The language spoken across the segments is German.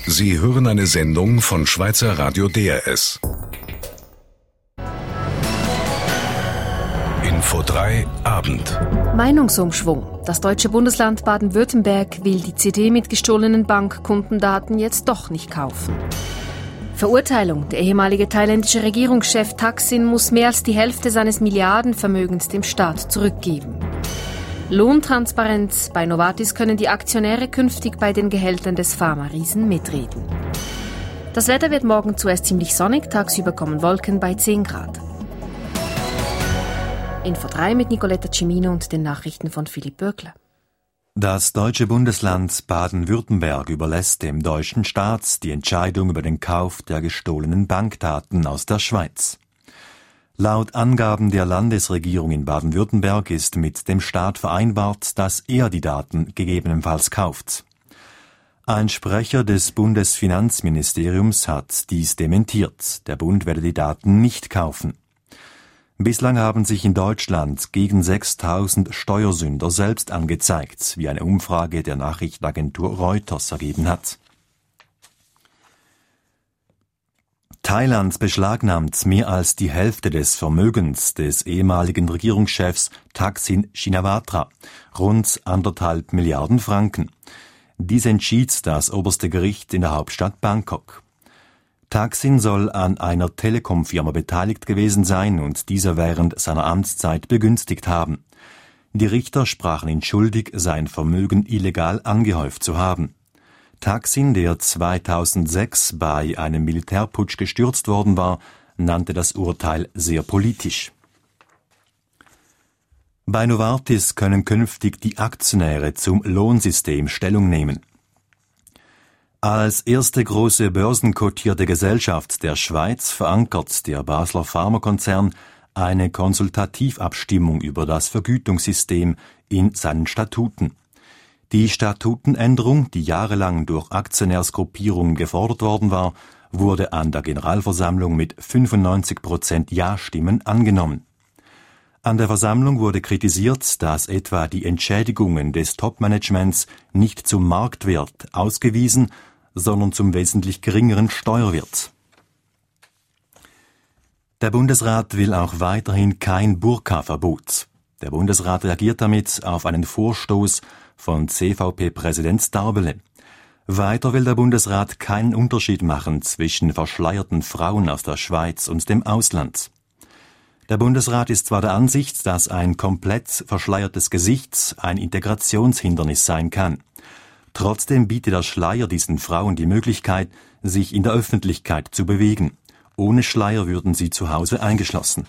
Sie hören eine Sendung von Schweizer Radio DRS. Info 3 Abend. Meinungsumschwung. Das deutsche Bundesland Baden-Württemberg will die CD mit gestohlenen Bankkundendaten jetzt doch nicht kaufen. Verurteilung. Der ehemalige thailändische Regierungschef Thaksin muss mehr als die Hälfte seines Milliardenvermögens dem Staat zurückgeben. Lohntransparenz. Bei Novartis können die Aktionäre künftig bei den Gehältern des Pharma-Riesen mitreden. Das Wetter wird morgen zuerst ziemlich sonnig, tagsüber kommen Wolken bei 10 Grad. Info 3 mit Nicoletta Cimino und den Nachrichten von Philipp Bürkle. Das deutsche Bundesland Baden-Württemberg überlässt dem deutschen Staat die Entscheidung über den Kauf der gestohlenen Bankdaten aus der Schweiz. Laut Angaben der Landesregierung in Baden-Württemberg ist mit dem Staat vereinbart, dass er die Daten gegebenenfalls kauft. Ein Sprecher des Bundesfinanzministeriums hat dies dementiert. Der Bund werde die Daten nicht kaufen. Bislang haben sich in Deutschland gegen 6.000 Steuersünder selbst angezeigt, wie eine Umfrage der Nachrichtenagentur Reuters ergeben hat. Thailand beschlagnahmt mehr als die Hälfte des Vermögens des ehemaligen Regierungschefs Thaksin Shinawatra, rund 1,5 Milliarden Franken. Dies entschied das oberste Gericht in der Hauptstadt Bangkok. Thaksin soll an einer Telekom-Firma beteiligt gewesen sein und diese während seiner Amtszeit begünstigt haben. Die Richter sprachen ihn schuldig, sein Vermögen illegal angehäuft zu haben. Thaksin, der 2006 bei einem Militärputsch gestürzt worden war, nannte das Urteil sehr politisch. Bei Novartis können künftig die Aktionäre zum Lohnsystem Stellung nehmen. Als erste große börsenkotierte Gesellschaft der Schweiz verankert der Basler Pharmakonzern eine Konsultativabstimmung über das Vergütungssystem in seinen Statuten. Die Statutenänderung, die jahrelang durch Aktionärsgruppierungen gefordert worden war, wurde an der Generalversammlung mit 95% Ja-Stimmen angenommen. An der Versammlung wurde kritisiert, dass etwa die Entschädigungen des Topmanagements nicht zum Marktwert ausgewiesen, sondern zum wesentlich geringeren Steuerwert. Der Bundesrat will auch weiterhin kein Burka-Verbot. Der Bundesrat reagiert damit auf einen Vorstoß von CVP-Präsident Starbele. Weiter will der Bundesrat keinen Unterschied machen zwischen verschleierten Frauen aus der Schweiz und dem Ausland. Der Bundesrat ist zwar der Ansicht, dass ein komplett verschleiertes Gesicht ein Integrationshindernis sein kann. Trotzdem bietet der Schleier diesen Frauen die Möglichkeit, sich in der Öffentlichkeit zu bewegen. Ohne Schleier würden sie zu Hause eingeschlossen.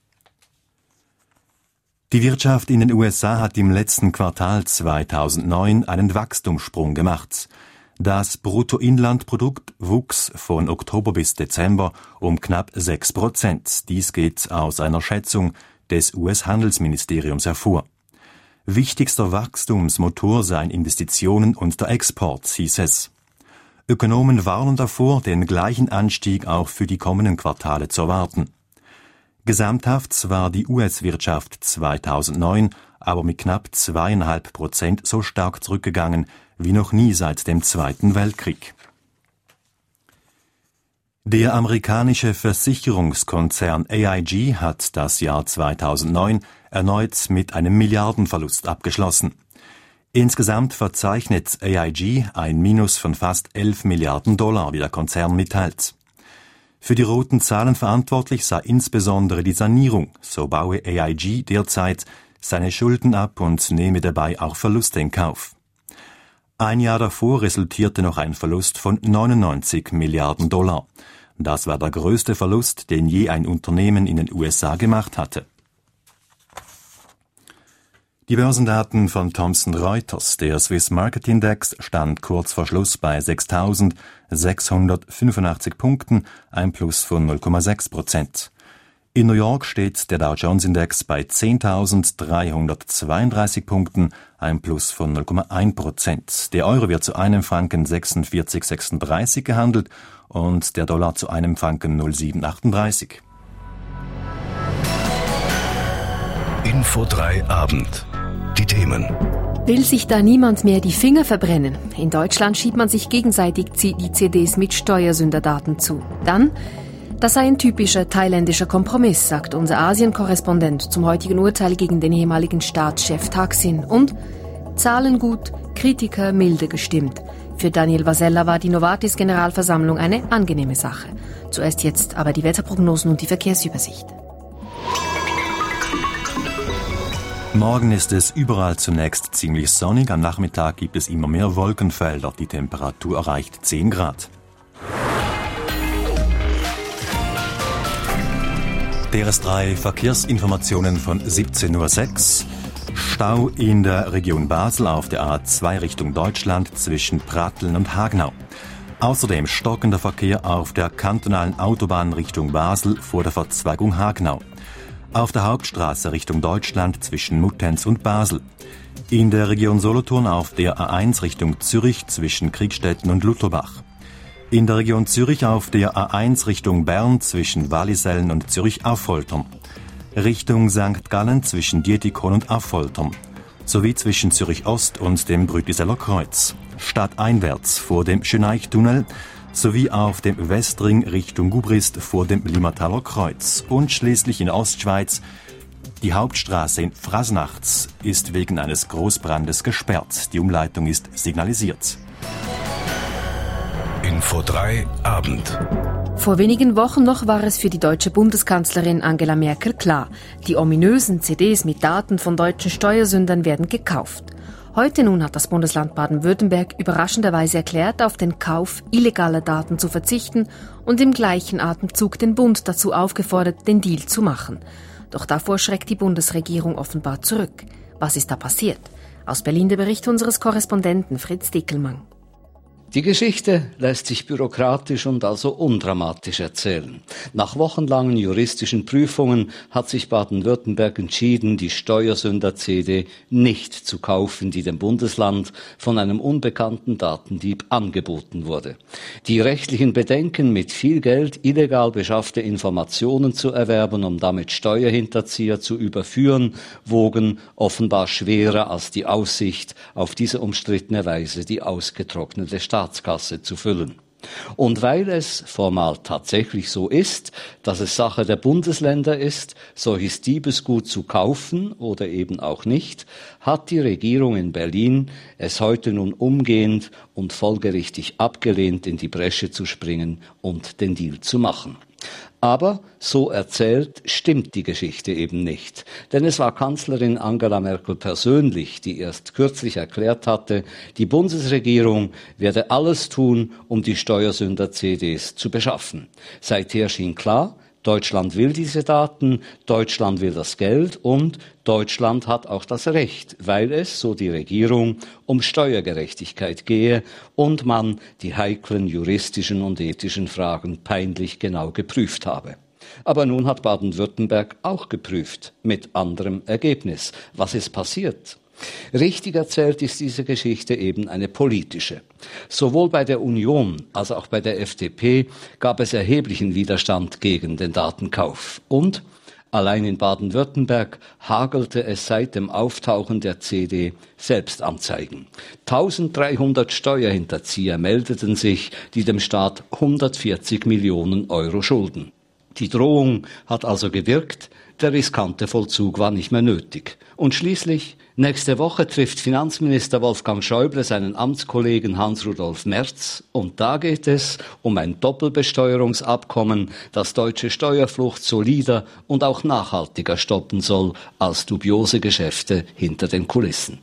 Die Wirtschaft in den USA hat im letzten Quartal 2009 einen Wachstumssprung gemacht. Das Bruttoinlandprodukt wuchs von Oktober bis Dezember um knapp 6%. Dies geht aus einer Schätzung des US-Handelsministeriums hervor. Wichtigster Wachstumsmotor seien Investitionen und der Export, hieß es. Ökonomen warnen davor, den gleichen Anstieg auch für die kommenden Quartale zu erwarten. Gesamthaft war die US-Wirtschaft 2009 aber mit knapp 2,5% so stark zurückgegangen wie noch nie seit dem Zweiten Weltkrieg. Der amerikanische Versicherungskonzern AIG hat das Jahr 2009 erneut mit einem Milliardenverlust abgeschlossen. Insgesamt verzeichnet AIG ein Minus von fast 11 Milliarden $, wie der Konzern mitteilt. Für die roten Zahlen verantwortlich sei insbesondere die Sanierung, so baue AIG derzeit seine Schulden ab und nehme dabei auch Verluste in Kauf. Ein Jahr davor resultierte noch ein Verlust von 99 Milliarden $. Das war der größte Verlust, den je ein Unternehmen in den USA gemacht hatte. Die Börsendaten von Thomson Reuters. Der Swiss Market Index stand kurz vor Schluss bei 6.685 Punkten, ein Plus von 0,6%. In New York steht der Dow Jones Index bei 10.332 Punkten, ein Plus von 0,1%. Der Euro wird zu einem Franken 46,36 gehandelt und der Dollar zu einem Franken 0,738. Info 3 Abend. Die Themen. Will sich da niemand mehr die Finger verbrennen? In Deutschland schiebt man sich gegenseitig die CDs mit Steuersünderdaten zu. Dann, das sei ein typischer thailändischer Kompromiss, sagt unser Asien-Korrespondent zum heutigen Urteil gegen den ehemaligen Staatschef Thaksin. Und Zahlen gut, Kritiker milde gestimmt. Für Daniel Vasella war die Novartis-Generalversammlung eine angenehme Sache. Zuerst jetzt aber die Wetterprognosen und die Verkehrsübersicht. Morgen ist es überall zunächst ziemlich sonnig. Am Nachmittag gibt es immer mehr Wolkenfelder. Die Temperatur erreicht 10 Grad. DRS3 Verkehrsinformationen von 17.06 Uhr. Stau in der Region Basel auf der A2 Richtung Deutschland zwischen Pratteln und Hagenau. Außerdem stockender Verkehr auf der kantonalen Autobahn Richtung Basel vor der Verzweigung Hagenau. Auf der Hauptstraße Richtung Deutschland zwischen Muttenz und Basel. In der Region Solothurn auf der A1 Richtung Zürich zwischen Kriegstetten und Lutherbach. In der Region Zürich auf der A1 Richtung Bern zwischen Wallisellen und Zürich Affoltern. Richtung St. Gallen zwischen Dietikon und Affoltern. Sowie zwischen Zürich Ost und dem Brütiseller Kreuz. Stadteinwärts vor dem Schöneichtunnel sowie auf dem Westring Richtung Gubrist vor dem Limmataler Kreuz. Und schließlich in der Ostschweiz. Die Hauptstraße in Frasnachts ist wegen eines Großbrandes gesperrt. Die Umleitung ist signalisiert. Info 3 Abend. Vor wenigen Wochen noch war es für die deutsche Bundeskanzlerin Angela Merkel klar, die ominösen CDs mit Daten von deutschen Steuersündern werden gekauft. Heute nun hat das Bundesland Baden-Württemberg überraschenderweise erklärt, auf den Kauf illegaler Daten zu verzichten und im gleichen Atemzug den Bund dazu aufgefordert, den Deal zu machen. Doch davor schreckt die Bundesregierung offenbar zurück. Was ist da passiert? Aus Berlin der Bericht unseres Korrespondenten Fritz Dickelmann. Die Geschichte lässt sich bürokratisch und also undramatisch erzählen. Nach wochenlangen juristischen Prüfungen hat sich Baden-Württemberg entschieden, die Steuersünder-CD nicht zu kaufen, die dem Bundesland von einem unbekannten Datendieb angeboten wurde. Die rechtlichen Bedenken, mit viel Geld illegal beschaffte Informationen zu erwerben, um damit Steuerhinterzieher zu überführen, wogen offenbar schwerer als die Aussicht, auf diese umstrittene Weise die ausgetrocknete Staatskasse zu füllen. Und weil es formal tatsächlich so ist, dass es Sache der Bundesländer ist, solches Diebesgut zu kaufen oder eben auch nicht, hat die Regierung in Berlin es heute nun umgehend und folgerichtig abgelehnt, in die Bresche zu springen und den Deal zu machen. Aber, so erzählt, stimmt die Geschichte eben nicht. Denn es war Kanzlerin Angela Merkel persönlich, die erst kürzlich erklärt hatte, die Bundesregierung werde alles tun, um die Steuersünder-CDs zu beschaffen. Seither schien klar, Deutschland will diese Daten, Deutschland will das Geld und Deutschland hat auch das Recht, weil es, so die Regierung, um Steuergerechtigkeit gehe und man die heiklen juristischen und ethischen Fragen peinlich genau geprüft habe. Aber nun hat Baden-Württemberg auch geprüft, mit anderem Ergebnis. Was ist passiert? Richtig erzählt ist diese Geschichte eben eine politische. Sowohl bei der Union als auch bei der FDP gab es erheblichen Widerstand gegen den Datenkauf. Und allein in Baden-Württemberg hagelte es seit dem Auftauchen der CD Selbstanzeigen. 1300 Steuerhinterzieher meldeten sich, die dem Staat 140 Millionen Euro schulden. Die Drohung hat also gewirkt, der riskante Vollzug war nicht mehr nötig. Und schließlich, nächste Woche trifft Finanzminister Wolfgang Schäuble seinen Amtskollegen Hans-Rudolf Merz und da geht es um ein Doppelbesteuerungsabkommen, das deutsche Steuerflucht solider und auch nachhaltiger stoppen soll als dubiose Geschäfte hinter den Kulissen.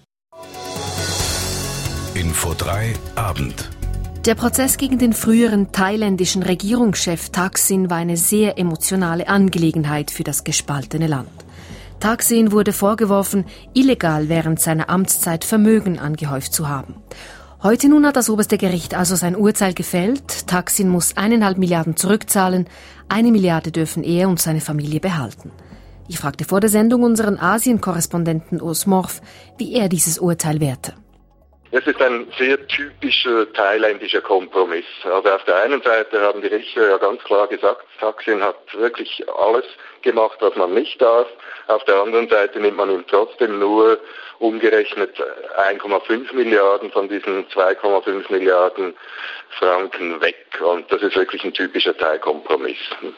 Info 3 Abend. Der Prozess gegen den früheren thailändischen Regierungschef Thaksin war eine sehr emotionale Angelegenheit für das gespaltene Land. Thaksin wurde vorgeworfen, illegal während seiner Amtszeit Vermögen angehäuft zu haben. Heute nun hat das oberste Gericht also sein Urteil gefällt. Thaksin muss 1,5 Milliarden zurückzahlen, 1 Milliarde dürfen er und seine Familie behalten. Ich fragte vor der Sendung unseren Asien-Korrespondenten Urs Morf, wie er dieses Urteil werte. Es ist ein sehr typischer thailändischer Kompromiss. Also auf der einen Seite haben die Richter ja ganz klar gesagt, Thaksin hat wirklich alles gemacht, was man nicht darf. Auf der anderen Seite nimmt man ihm trotzdem nur umgerechnet 1,5 Milliarden von diesen 2,5 Milliarden Franken weg. Und das ist wirklich ein typischer Thai-Kompromiss.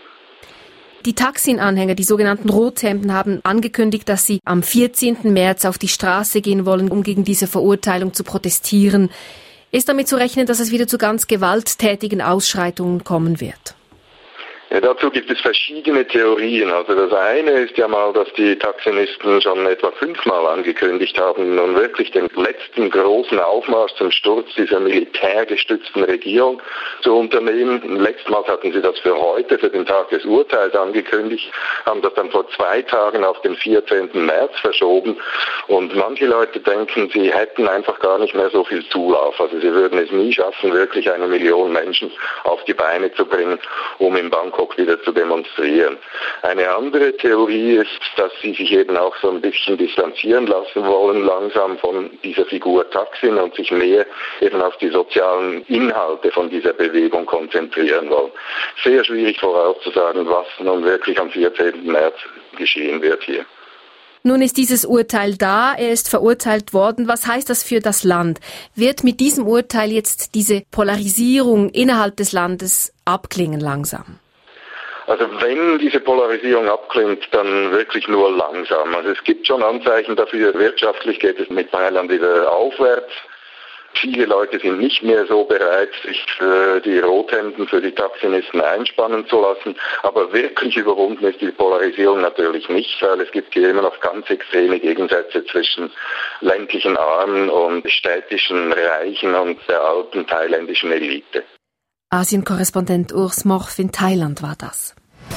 Die Thaksin-Anhänger, die sogenannten Rothemden, haben angekündigt, dass sie am 14. März auf die Straße gehen wollen, um gegen diese Verurteilung zu protestieren. Ist damit zu rechnen, dass es wieder zu ganz gewalttätigen Ausschreitungen kommen wird? Ja, dazu gibt es verschiedene Theorien. Also das eine ist ja mal, dass die Thaksinisten schon etwa 5-mal angekündigt haben, nun wirklich den letzten großen Aufmarsch zum Sturz dieser militärgestützten Regierung zu unternehmen. Letztmals hatten sie das für heute, für den Tag des Urteils angekündigt, haben das dann vor 2 Tagen auf den 14. März verschoben. Und manche Leute denken, sie hätten einfach gar nicht mehr so viel Zulauf. Also sie würden es nie schaffen, wirklich 1 Million Menschen auf die Beine zu bringen, um in Bangkok wieder zu demonstrieren. Eine andere Theorie ist, dass sie sich eben auch so ein bisschen distanzieren lassen wollen, langsam von dieser Figur Thaksin und sich mehr eben auf die sozialen Inhalte von dieser Bewegung konzentrieren wollen. Sehr schwierig vorauszusagen, was nun wirklich am 14. März geschehen wird hier. Nun ist dieses Urteil da, er ist verurteilt worden. Was heißt das für das Land? Wird mit diesem Urteil jetzt diese Polarisierung innerhalb des Landes abklingen langsam? Also wenn diese Polarisierung abklingt, dann wirklich nur langsam. Also es gibt schon Anzeichen dafür, wirtschaftlich geht es mit Thailand wieder aufwärts. Viele Leute sind nicht mehr so bereit, sich für die Rothemden, für die Thaksinisten einspannen zu lassen. Aber wirklich überwunden ist die Polarisierung natürlich nicht, weil es gibt hier immer noch ganz extreme Gegensätze zwischen ländlichen Armen und städtischen Reichen und der alten thailändischen Elite. Asien-Korrespondent Urs Morf in Thailand war das.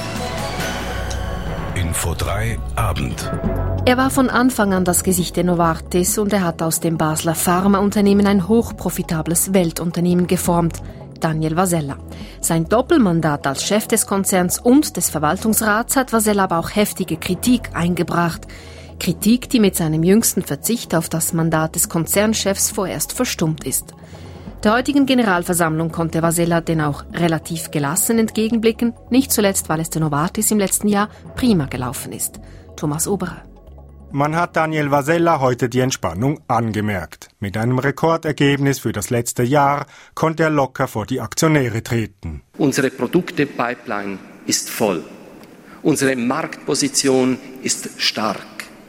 Info 3 Abend. Er war von Anfang an das Gesicht der Novartis und er hat aus dem Basler Pharmaunternehmen ein hochprofitables Weltunternehmen geformt. Daniel Vasella. Sein Doppelmandat als Chef des Konzerns und des Verwaltungsrats hat Vasella aber auch heftige Kritik eingebracht. Kritik, die mit seinem jüngsten Verzicht auf das Mandat des Konzernchefs vorerst verstummt ist. Der heutigen Generalversammlung konnte Vasella denn auch relativ gelassen entgegenblicken, nicht zuletzt, weil es der Novartis im letzten Jahr prima gelaufen ist. Thomas Oberer. Man hat Daniel Vasella heute die Entspannung angemerkt. Mit einem Rekordergebnis für das letzte Jahr konnte er locker vor die Aktionäre treten. Unsere Produkte-Pipeline ist voll. Unsere Marktposition ist stark.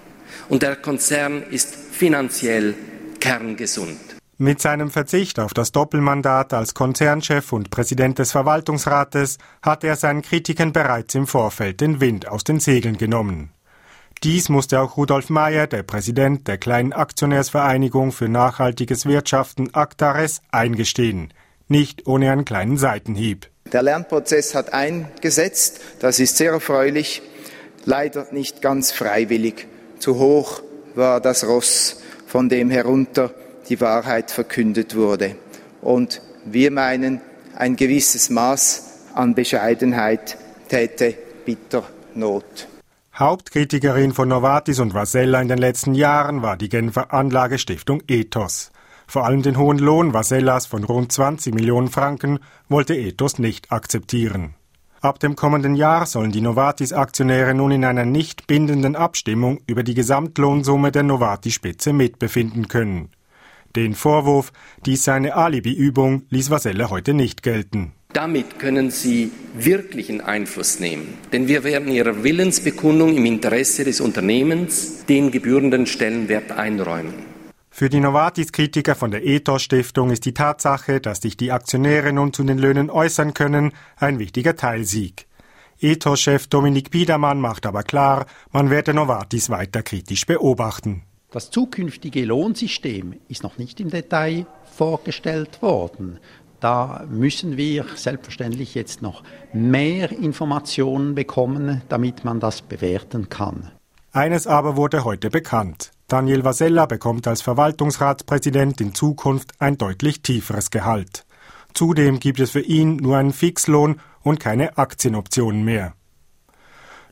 Und der Konzern ist finanziell kerngesund. Mit seinem Verzicht auf das Doppelmandat als Konzernchef und Präsident des Verwaltungsrates hat er seinen Kritikern bereits im Vorfeld den Wind aus den Segeln genommen. Dies musste auch Rudolf Meyer, der Präsident der kleinen Aktionärsvereinigung für nachhaltiges Wirtschaften Actares, eingestehen. Nicht ohne einen kleinen Seitenhieb. Der Lernprozess hat eingesetzt, das ist sehr erfreulich, leider nicht ganz freiwillig. Zu hoch war das Ross, von dem herunter die Wahrheit verkündet wurde. Und wir meinen, ein gewisses Maß an Bescheidenheit täte bitter Not. Hauptkritikerin von Novartis und Vasella in den letzten Jahren war die Genfer Anlagestiftung Ethos. Vor allem den hohen Lohn Vasellas von rund 20 Millionen Franken wollte Ethos nicht akzeptieren. Ab dem kommenden Jahr sollen die Novartis-Aktionäre nun in einer nicht bindenden Abstimmung über die Gesamtlohnsumme der Novartis-Spitze mitbefinden können. Den Vorwurf, dies sei eine Alibi-Übung, ließ Vasella heute nicht gelten. Damit können Sie wirklichen Einfluss nehmen, denn wir werden Ihrer Willensbekundung im Interesse des Unternehmens den gebührenden Stellenwert einräumen. Für die Novartis-Kritiker von der Ethos-Stiftung ist die Tatsache, dass sich die Aktionäre nun zu den Löhnen äußern können, ein wichtiger Teilsieg. Ethos-Chef Dominik Biedermann macht aber klar, man werde Novartis weiter kritisch beobachten. Das zukünftige Lohnsystem ist noch nicht im Detail vorgestellt worden. Da müssen wir selbstverständlich jetzt noch mehr Informationen bekommen, damit man das bewerten kann. Eines aber wurde heute bekannt. Daniel Vasella bekommt als Verwaltungsratspräsident in Zukunft ein deutlich tieferes Gehalt. Zudem gibt es für ihn nur einen Fixlohn und keine Aktienoptionen mehr.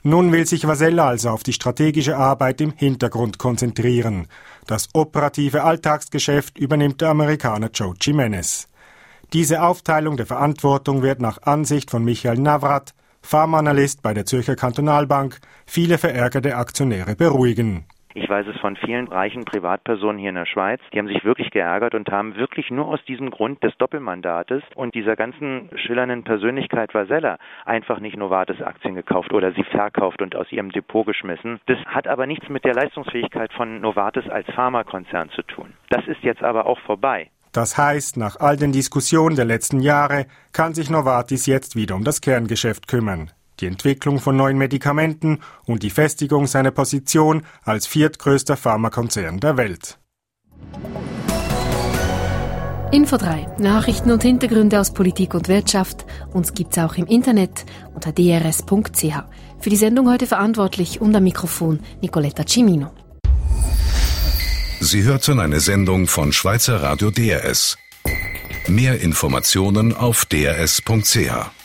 Nun will sich Vasella also auf die strategische Arbeit im Hintergrund konzentrieren. Das operative Alltagsgeschäft übernimmt der Amerikaner Joe Jimenez. Diese Aufteilung der Verantwortung wird nach Ansicht von Michael Navrat, Pharmaanalyst bei der Zürcher Kantonalbank, viele verärgerte Aktionäre beruhigen. Ich weiß es von vielen reichen Privatpersonen hier in der Schweiz, die haben sich wirklich geärgert und haben wirklich nur aus diesem Grund des Doppelmandates und dieser ganzen schillernden Persönlichkeit Vasella einfach nicht Novartis-Aktien gekauft oder sie verkauft und aus ihrem Depot geschmissen. Das hat aber nichts mit der Leistungsfähigkeit von Novartis als Pharmakonzern zu tun. Das ist jetzt aber auch vorbei. Das heißt, nach all den Diskussionen der letzten Jahre kann sich Novartis jetzt wieder um das Kerngeschäft kümmern. Die Entwicklung von neuen Medikamenten und die Festigung seiner Position als viertgrößter Pharmakonzern der Welt. Info 3. Nachrichten und Hintergründe aus Politik und Wirtschaft. Uns gibt's auch im Internet unter drs.ch. Für die Sendung heute verantwortlich und am Mikrofon Nicoletta Cimino. Sie hörten eine Sendung von Schweizer Radio DRS. Mehr Informationen auf drs.ch.